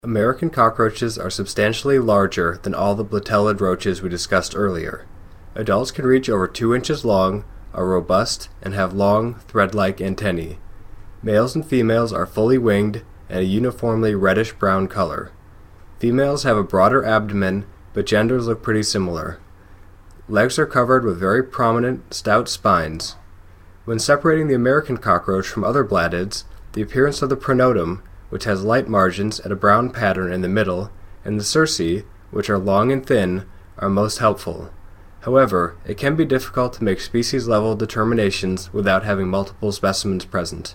American cockroaches are substantially larger than all the blatellid roaches we discussed earlier. Adults can reach over 2 inches long, are robust, and have long, thread-like antennae. Males and females are fully winged and a uniformly reddish-brown color. Females have a broader abdomen, but genders look pretty similar. Legs are covered with very prominent, stout spines. When separating the American cockroach from other blatids, the appearance of the pronotum, which has light margins and a brown pattern in the middle, and the cerci, which are long and thin, are most helpful. However, it can be difficult to make species-level determinations without having multiple specimens present.